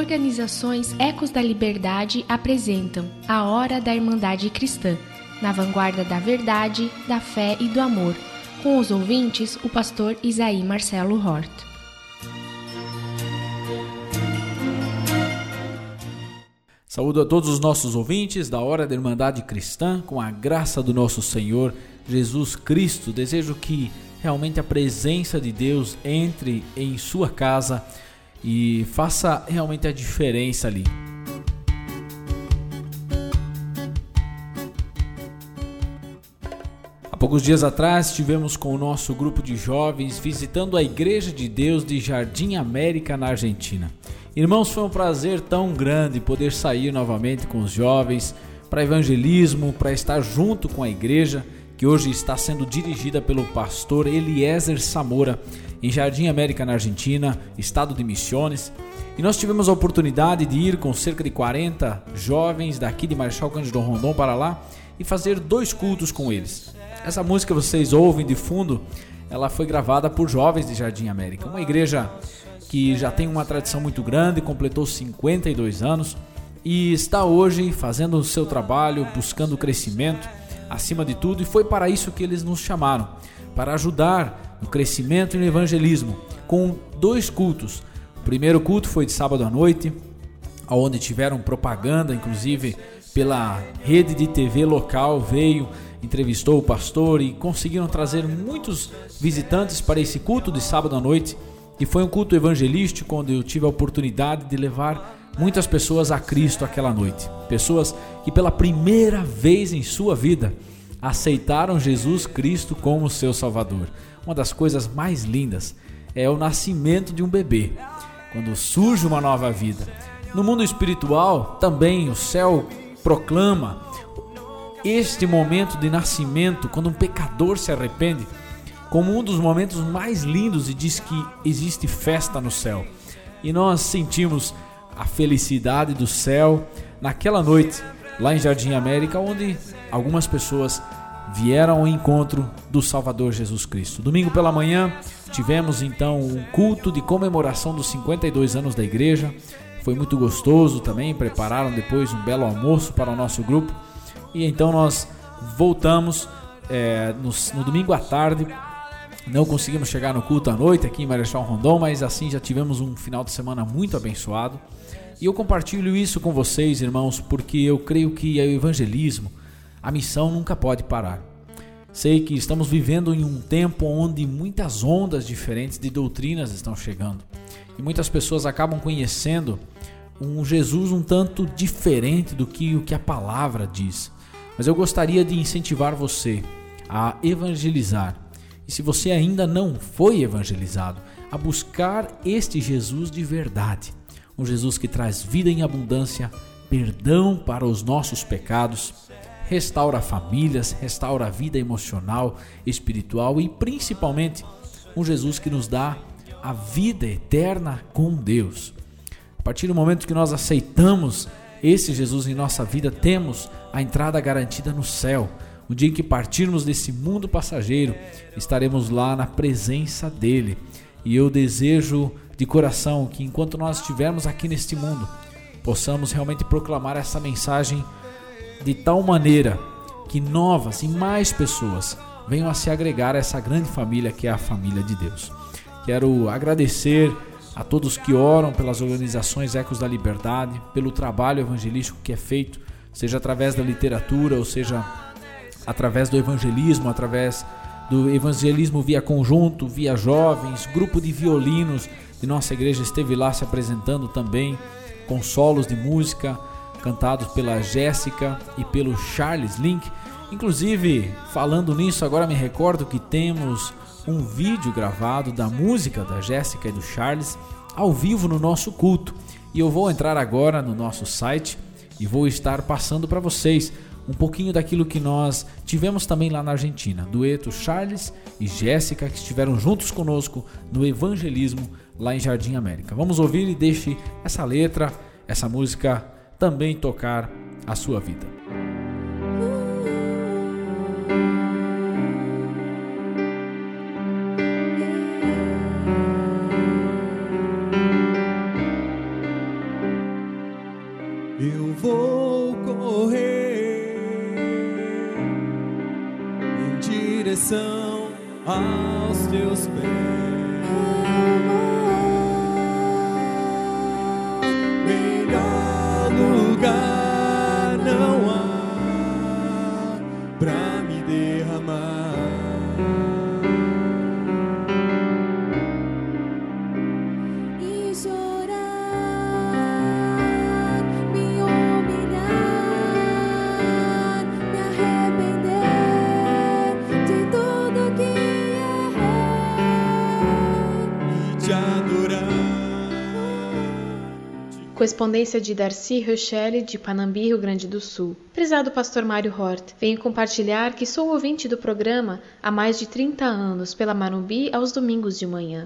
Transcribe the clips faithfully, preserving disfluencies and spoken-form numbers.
organizações Ecos da Liberdade apresentam a Hora da Irmandade Cristã, na vanguarda da verdade, da fé e do amor. Com os ouvintes, o pastor Isaí Marcelo Hort. Saúdo a todos os nossos ouvintes da Hora da Irmandade Cristã, com a graça do nosso Senhor Jesus Cristo. Desejo que realmente a presença de Deus entre em sua casa e faça realmente a diferença ali. Há poucos dias atrás estivemos com o nosso grupo de jovens visitando a Igreja de Deus de Jardim América, na Argentina. Irmãos, foi um prazer tão grande poder sair novamente com os jovens para evangelismo, para estar junto com a igreja que hoje está sendo dirigida pelo pastor Eliezer Samora, em Jardim América, na Argentina, estado de Misiones. E nós tivemos a oportunidade de ir com cerca de quarenta jovens daqui de Marechal Cândido Rondon para lá e fazer dois cultos com eles. Essa música que vocês ouvem de fundo, ela foi gravada por jovens de Jardim América, uma igreja que já tem uma tradição muito grande, completou cinquenta e dois anos e está hoje fazendo o seu trabalho, buscando crescimento acima de tudo, e foi para isso que eles nos chamaram, para ajudar no crescimento e no evangelismo, com dois cultos. O primeiro culto foi de sábado à noite, onde tiveram propaganda, inclusive pela rede de T V local, veio, entrevistou o pastor e conseguiram trazer muitos visitantes para esse culto de sábado à noite. E foi um culto evangelístico onde eu tive a oportunidade de levar muitas pessoas a Cristo aquela noite. Pessoas que pela primeira vez em sua vida aceitaram Jesus Cristo como seu Salvador. Uma das coisas mais lindas é o nascimento de um bebê, quando surge uma nova vida. No mundo espiritual também o céu proclama este momento de nascimento, quando um pecador se arrepende, como um dos momentos mais lindos, e diz que existe festa no céu. E nós sentimos a felicidade do céu naquela noite, lá em Jardim América, onde algumas pessoas vieram ao encontro do Salvador Jesus Cristo. Domingo pela manhã tivemos então um culto de comemoração dos cinquenta e dois anos da igreja. Foi muito gostoso também, prepararam depois um belo almoço para o nosso grupo. E então nós voltamos é, no, no domingo à tarde. Não conseguimos chegar no culto à noite aqui em Marechal Rondon, mas assim já tivemos um final de semana muito abençoado. E eu compartilho isso com vocês, irmãos, porque eu creio que o evangelismo, a missão nunca pode parar. Sei que estamos vivendo em um tempo onde muitas ondas diferentes de doutrinas estão chegando. E muitas pessoas acabam conhecendo um Jesus um tanto diferente do que o que a palavra diz. Mas eu gostaria de incentivar você a evangelizar. E se você ainda não foi evangelizado, a buscar este Jesus de verdade. Um Jesus que traz vida em abundância, perdão para os nossos pecados, restaura famílias, restaura a vida emocional, espiritual e principalmente um Jesus que nos dá a vida eterna com Deus. A partir do momento que nós aceitamos esse Jesus em nossa vida, temos a entrada garantida no céu. O dia em que partirmos desse mundo passageiro, estaremos lá na presença dele. E eu desejo de coração que enquanto nós estivermos aqui neste mundo, possamos realmente proclamar essa mensagem de tal maneira que novas e mais pessoas venham a se agregar a essa grande família que é a família de Deus. Quero agradecer a todos que oram pelas organizações Ecos da Liberdade, pelo trabalho evangelístico que é feito, seja através da literatura, ou seja através do evangelismo, através do evangelismo via conjunto, via jovens, grupo de violinos de nossa igreja esteve lá se apresentando também, com solos de música cantados pela Jéssica e pelo Charles Link. Inclusive, falando nisso, agora me recordo que temos um vídeo gravado da música da Jéssica e do Charles ao vivo no nosso culto. E eu vou entrar agora no nosso site e vou estar passando para vocês um pouquinho daquilo que nós tivemos também lá na Argentina. Dueto Charles e Jéssica, que estiveram juntos conosco no evangelismo lá em Jardim América. Vamos ouvir e deixe essa letra, essa música também tocar a sua vida. Melhor lugar não há pra me derramar. E chorar, me humilhar, me arrepender de tudo que errei E te adorar. Correspondência de Darcy Rochelle, de Panambi, Rio Grande do Sul. Prezado pastor Mário Hort, venho compartilhar que sou ouvinte do programa há mais de trinta anos pela Manumbi aos domingos de manhã.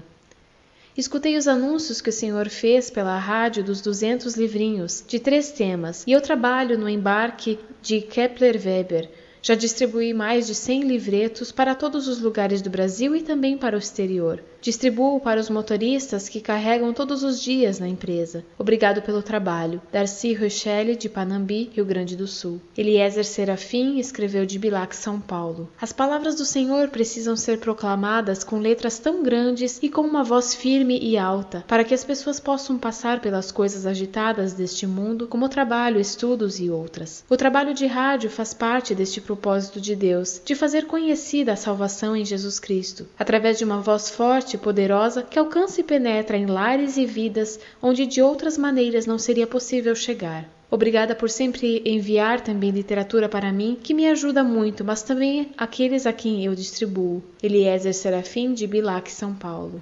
Escutei os anúncios que o senhor fez pela rádio dos duzentos livrinhos, de três temas, e eu trabalho no embarque de Kepler Weber. Já distribuí mais de cem livretos para todos os lugares do Brasil e também para o exterior. Distribuo para os motoristas que carregam todos os dias na empresa. Obrigado pelo trabalho. Darcy Rochelle, de Panambi, Rio Grande do Sul. Eliezer Serafim escreveu de Bilac, São Paulo. As palavras do Senhor precisam ser proclamadas com letras tão grandes e com uma voz firme e alta, para que as pessoas possam passar pelas coisas agitadas deste mundo, como trabalho, estudos e outras. O trabalho de rádio faz parte deste propósito de Deus, de fazer conhecida a salvação em Jesus Cristo, através de uma voz forte e poderosa que alcança e penetra em lares e vidas onde de outras maneiras não seria possível chegar. Obrigada por sempre enviar também literatura para mim, que me ajuda muito, mas também aqueles a quem eu distribuo. Eliezer Serafim, de Bilac, São Paulo.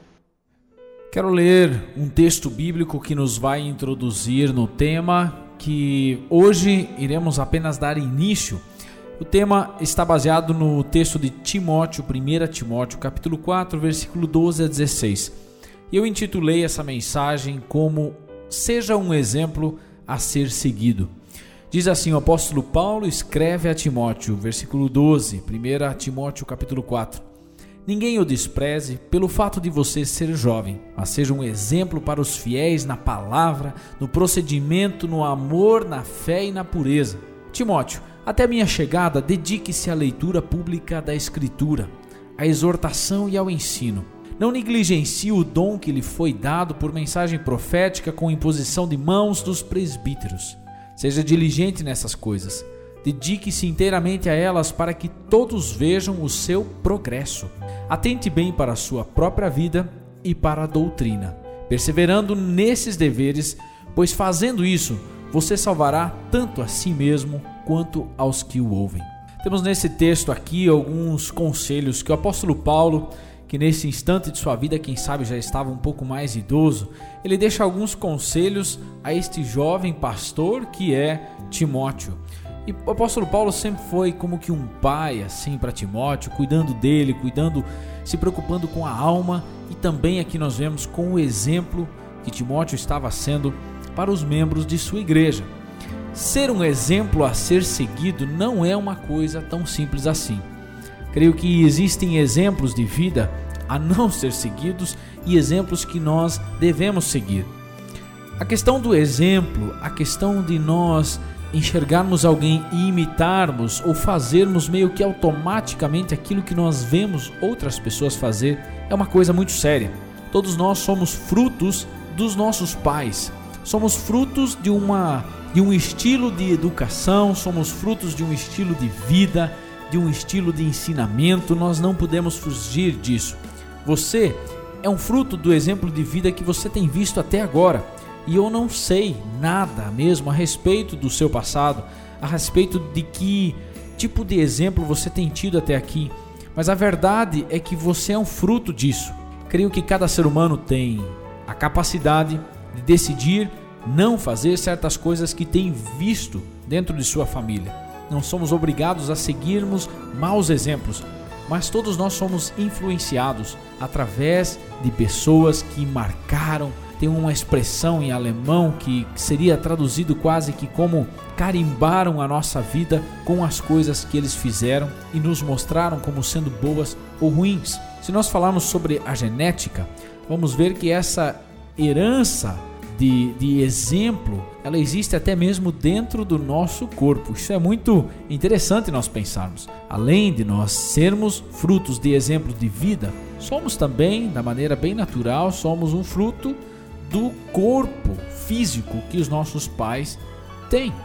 Quero ler um texto bíblico que nos vai introduzir no tema que hoje iremos apenas dar início. O tema está baseado no texto de Timóteo, primeira Timóteo, capítulo quatro, versículo doze a dezesseis. E eu intitulei essa mensagem como Seja um exemplo a ser seguido. Diz assim o apóstolo Paulo escreve a Timóteo, versículo doze, primeira Timóteo, capítulo quatro. Ninguém o despreze pelo fato de você ser jovem, mas seja um exemplo para os fiéis na palavra, no procedimento, no amor, na fé e na pureza. Timóteo, até minha chegada, dedique-se à leitura pública da Escritura, à exortação e ao ensino. Não negligencie o dom que lhe foi dado por mensagem profética com imposição de mãos dos presbíteros. Seja diligente nessas coisas. Dedique-se inteiramente a elas para que todos vejam o seu progresso. Atente bem para a sua própria vida e para a doutrina, perseverando nesses deveres, pois fazendo isso, você salvará tanto a si mesmo quanto aos que o ouvem. Temos nesse texto aqui alguns conselhos que o apóstolo Paulo, que nesse instante de sua vida, quem sabe já estava um pouco mais idoso, ele deixa alguns conselhos a este jovem pastor que é Timóteo. E o apóstolo Paulo sempre foi como que um pai assim para Timóteo, cuidando dele, cuidando, se preocupando com a alma, e também aqui nós vemos com o exemplo que Timóteo estava sendo para os membros de sua igreja. Ser um exemplo a ser seguido não é uma coisa tão simples assim. Creio que existem exemplos de vida a não ser seguidos e exemplos que nós devemos seguir. A questão do exemplo, a questão de nós enxergarmos alguém e imitarmos ou fazermos meio que automaticamente aquilo que nós vemos outras pessoas fazer é uma coisa muito séria. Todos nós somos frutos dos nossos pais. Somos frutos de uma de um estilo de educação, somos frutos de um estilo de vida, de um estilo de ensinamento. Nós não podemos fugir disso. Você é um fruto do exemplo de vida que você tem visto até agora. E eu não sei nada mesmo a respeito do seu passado, a respeito de que tipo de exemplo você tem tido até aqui. Mas a verdade é que você é um fruto disso. Creio que cada ser humano tem a capacidade de decidir não fazer certas coisas que tem visto dentro de sua família. Não somos obrigados a seguirmos maus exemplos, mas todos nós somos influenciados através de pessoas que marcaram. Tem uma expressão em alemão que seria traduzido quase que como carimbaram a nossa vida com as coisas que eles fizeram e nos mostraram como sendo boas ou ruins. Se nós falarmos sobre a genética, vamos ver que essa herança de, de exemplo, ela existe até mesmo dentro do nosso corpo. Isso é muito interessante nós pensarmos. Além de nós sermos frutos de exemplos de vida, somos também, da maneira bem natural, somos um fruto do corpo físico que os nossos pais têm.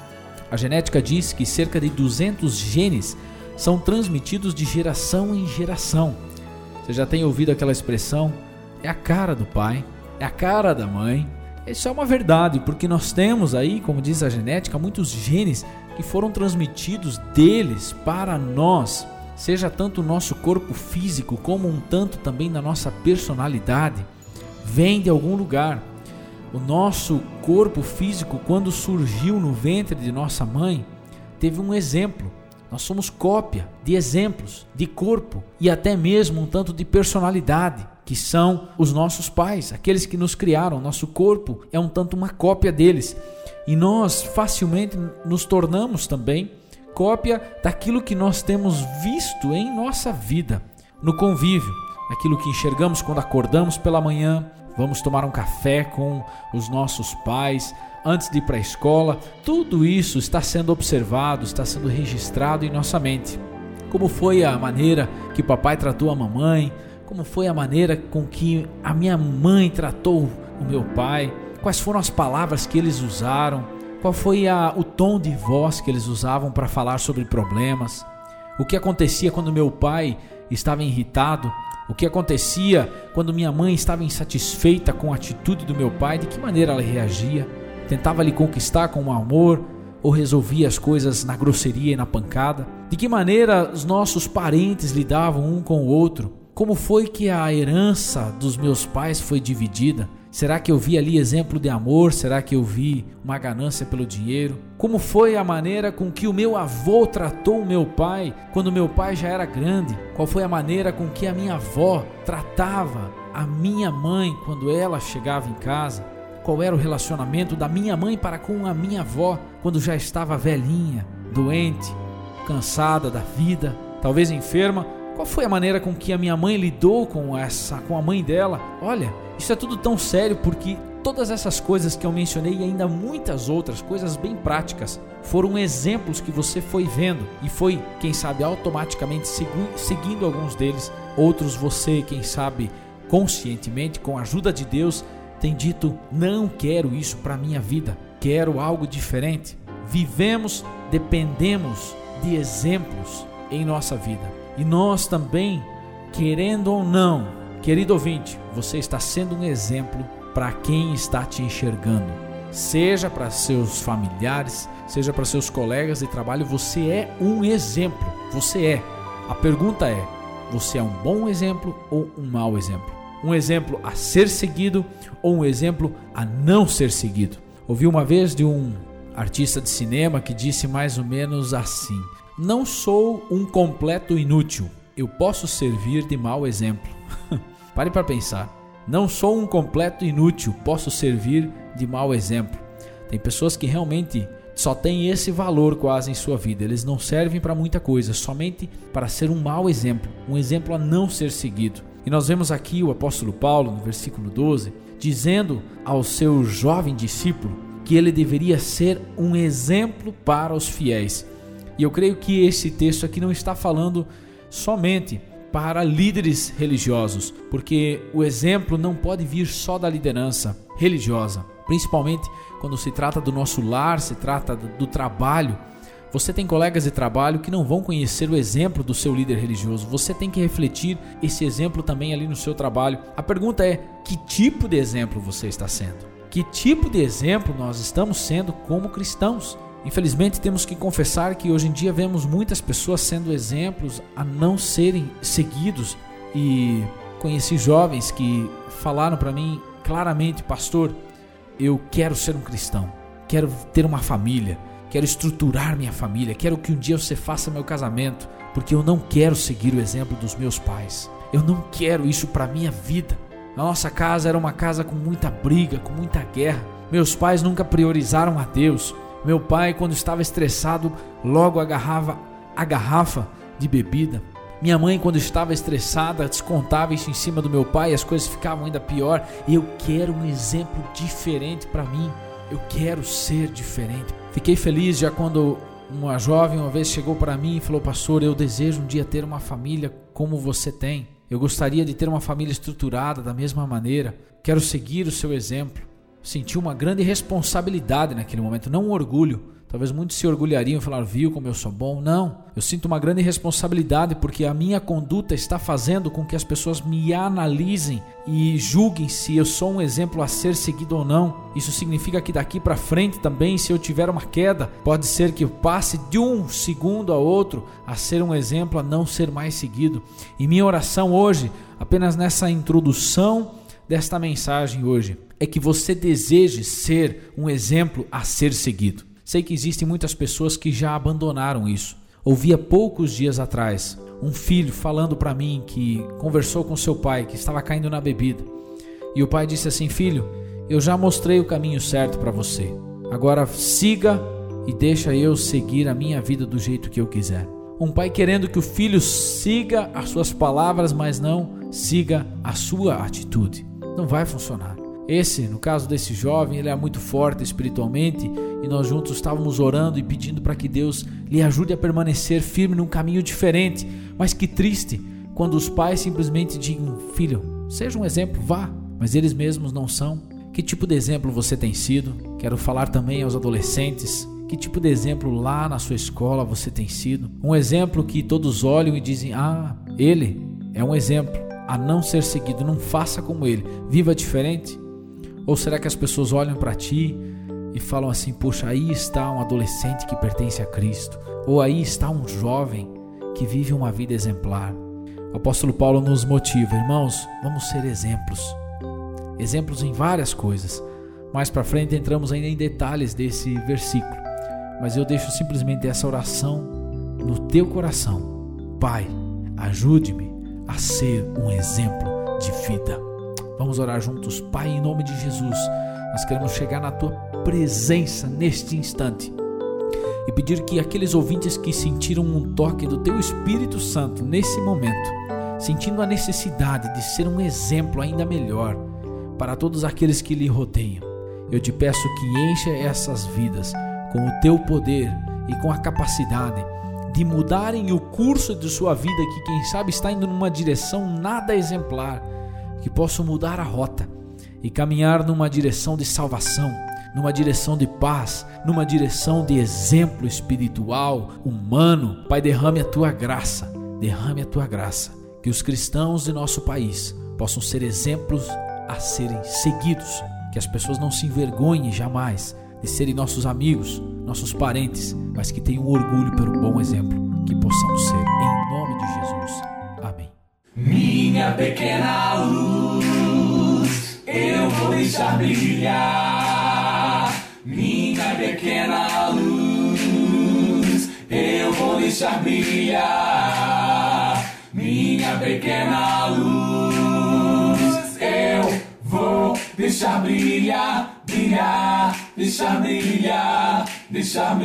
A genética diz que cerca de duzentos genes são transmitidos de geração em geração. Você já tem ouvido aquela expressão? É a cara do pai, é a cara da mãe. Isso é uma verdade, porque nós temos aí, como diz a genética, muitos genes que foram transmitidos deles para nós, seja tanto o nosso corpo físico como um tanto também da nossa personalidade, vem de algum lugar. O nosso corpo físico, quando surgiu no ventre de nossa mãe, teve um exemplo. Nós somos cópia de exemplos, de corpo e até mesmo um tanto de personalidade, que são os nossos pais, aqueles que nos criaram. Nosso corpo é um tanto uma cópia deles. E nós facilmente nos tornamos também cópia daquilo que nós temos visto em nossa vida, no convívio, aquilo que enxergamos quando acordamos pela manhã, vamos tomar um café com os nossos pais, antes de ir para a escola. Tudo isso está sendo observado, está sendo registrado em nossa mente. Como foi a maneira que papai tratou a mamãe, como foi a maneira com que a minha mãe tratou o meu pai, quais foram as palavras que eles usaram, qual foi a, o tom de voz que eles usavam para falar sobre problemas, o que acontecia quando meu pai estava irritado, o que acontecia quando minha mãe estava insatisfeita com a atitude do meu pai, de que maneira ela reagia, tentava lhe conquistar com amor ou resolvia as coisas na grosseria e na pancada, de que maneira os nossos parentes lidavam um com o outro, como foi que a herança dos meus pais foi dividida. Será que eu vi ali exemplo de amor? Será que eu vi uma ganância pelo dinheiro? Como foi a maneira com que o meu avô tratou o meu pai quando meu pai já era grande? Qual foi a maneira com que a minha avó tratava a minha mãe quando ela chegava em casa? Qual era o relacionamento da minha mãe para com a minha avó quando já estava velhinha, doente, cansada da vida, talvez enferma? Qual foi a maneira com que a minha mãe lidou com essa, com a mãe dela? Olha, isso é tudo tão sério, porque todas essas coisas que eu mencionei e ainda muitas outras coisas bem práticas foram exemplos que você foi vendo e foi, quem sabe, automaticamente segui- seguindo alguns deles. Outros você, quem sabe, conscientemente, com a ajuda de Deus, tem dito: não quero isso para a minha vida, quero algo diferente. Vivemos, dependemos de exemplos em nossa vida. E nós também, querendo ou não, querido ouvinte, você está sendo um exemplo para quem está te enxergando. Seja para seus familiares, seja para seus colegas de trabalho, você é um exemplo. Você é. A pergunta é: você é um bom exemplo ou um mau exemplo? Um exemplo a ser seguido ou um exemplo a não ser seguido? Ouvi uma vez de um artista de cinema que disse mais ou menos assim: não sou um completo inútil, eu posso servir de mau exemplo. Pare para pensar. Não sou um completo inútil, posso servir de mau exemplo. Tem pessoas que realmente só têm esse valor quase em sua vida. Eles não servem para muita coisa, somente para ser um mau exemplo, um exemplo a não ser seguido. E nós vemos aqui o apóstolo Paulo, no versículo doze, dizendo ao seu jovem discípulo que ele deveria ser um exemplo para os fiéis. E eu creio que esse texto aqui não está falando somente para líderes religiosos, porque o exemplo não pode vir só da liderança religiosa, principalmente quando se trata do nosso lar, se trata do trabalho. Você tem colegas de trabalho que não vão conhecer o exemplo do seu líder religioso. Você tem que refletir esse exemplo também ali no seu trabalho. A pergunta é: que tipo de exemplo você está sendo? Que tipo de exemplo nós estamos sendo como cristãos? Infelizmente temos que confessar que hoje em dia vemos muitas pessoas sendo exemplos a não serem seguidos. E conheci jovens que falaram para mim claramente: pastor, eu quero ser um cristão, quero ter uma família, quero estruturar minha família, quero que um dia você faça meu casamento, porque eu não quero seguir o exemplo dos meus pais, eu não quero isso para minha vida. A nossa casa era uma casa com muita briga, com muita guerra, meus pais nunca priorizaram a Deus. Meu pai, quando estava estressado, logo agarrava a garrafa de bebida. Minha mãe, quando estava estressada, descontava isso em cima do meu pai e as coisas ficavam ainda pior. E eu quero um exemplo diferente para mim. Eu quero ser diferente. Fiquei feliz já quando uma jovem uma vez chegou para mim e falou: pastor, eu desejo um dia ter uma família como você tem. Eu gostaria de ter uma família estruturada da mesma maneira. Quero seguir o seu exemplo. Senti uma grande responsabilidade naquele momento, não um orgulho. Talvez muitos se orgulhariam e falaram: viu como eu sou bom? Não, eu sinto uma grande responsabilidade porque a minha conduta está fazendo com que as pessoas me analisem e julguem se eu sou um exemplo a ser seguido ou não. Isso significa que daqui para frente também, se eu tiver uma queda, pode ser que eu passe de um segundo a outro a ser um exemplo a não ser mais seguido. E minha oração hoje, apenas nessa introdução desta mensagem hoje, é que você deseje ser um exemplo a ser seguido. Sei que existem muitas pessoas que já abandonaram isso. Ouvi há poucos dias atrás um filho falando para mim que conversou com seu pai, que estava caindo na bebida. E o pai disse assim: filho, eu já mostrei o caminho certo para você. Agora siga e deixa eu seguir a minha vida do jeito que eu quiser. Um pai querendo que o filho siga as suas palavras, mas não siga a sua atitude. Não vai funcionar. Esse, no caso desse jovem, ele é muito forte espiritualmente e nós juntos estávamos orando e pedindo para que Deus lhe ajude a permanecer firme num caminho diferente. Mas que triste quando os pais simplesmente digam: filho, seja um exemplo, vá, mas eles mesmos não são. Que tipo de exemplo você tem sido? Quero falar também aos adolescentes. Que tipo de exemplo lá na sua escola você tem sido? Um exemplo que todos olham e dizem: ah, ele é um exemplo a não ser seguido, não faça como ele, viva diferente. Ou será que as pessoas olham para ti e falam assim: poxa, aí está um adolescente que pertence a Cristo, ou aí está um jovem que vive uma vida exemplar. O apóstolo Paulo nos motiva: irmãos, vamos ser exemplos, exemplos em várias coisas. Mais para frente entramos ainda em detalhes desse versículo, mas eu deixo simplesmente essa oração no teu coração: Pai, ajude-me a ser um exemplo de vida. Vamos orar juntos. Pai, em nome de Jesus, nós queremos chegar na Tua presença neste instante e pedir que aqueles ouvintes que sentiram um toque do Teu Espírito Santo nesse momento, sentindo a necessidade de ser um exemplo ainda melhor para todos aqueles que lhe rodeiam, eu te peço que encha essas vidas com o Teu poder e com a capacidade de mudarem o curso de sua vida, que quem sabe está indo numa direção nada exemplar, que possam mudar a rota e caminhar numa direção de salvação, numa direção de paz, numa direção de exemplo espiritual, humano. Pai, derrame a Tua graça, derrame a Tua graça, que os cristãos de nosso país possam ser exemplos a serem seguidos, que as pessoas não se envergonhem jamais de serem nossos amigos, nossos parentes, mas que tenham orgulho pelo bom exemplo que possamos ser, em nome de Jesus. Amém. Minha pequena luz, eu vou deixar brilhar. Minha pequena luz, eu vou deixar brilhar. Minha pequena luz, eu vou deixar brilhar, brilhar, deixar brilhar, deixar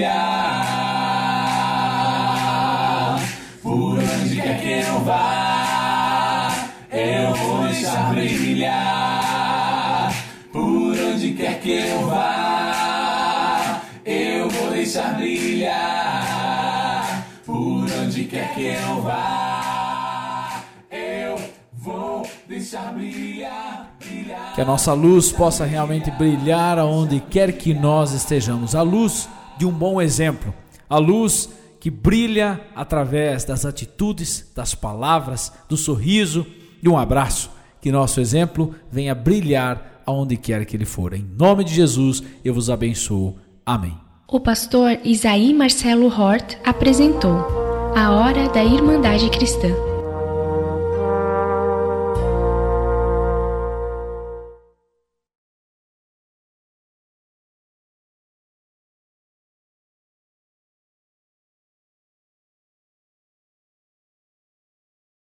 brilhar. Por onde quer que eu vá, eu vou deixar brilhar. Por onde quer que eu vá, eu vou deixar brilhar. Por onde quer que eu vá, eu vou deixar brilhar, brilhar. Que a nossa luz possa realmente brilhar aonde quer que nós estejamos. A luz de um bom exemplo. A luz que brilha através das atitudes, das palavras, do sorriso, de um abraço. Que nosso exemplo venha brilhar aonde quer que ele for. Em nome de Jesus, eu vos abençoo. Amém. O pastor Isaí Marcelo Hort apresentou A Hora da Irmandade Cristã.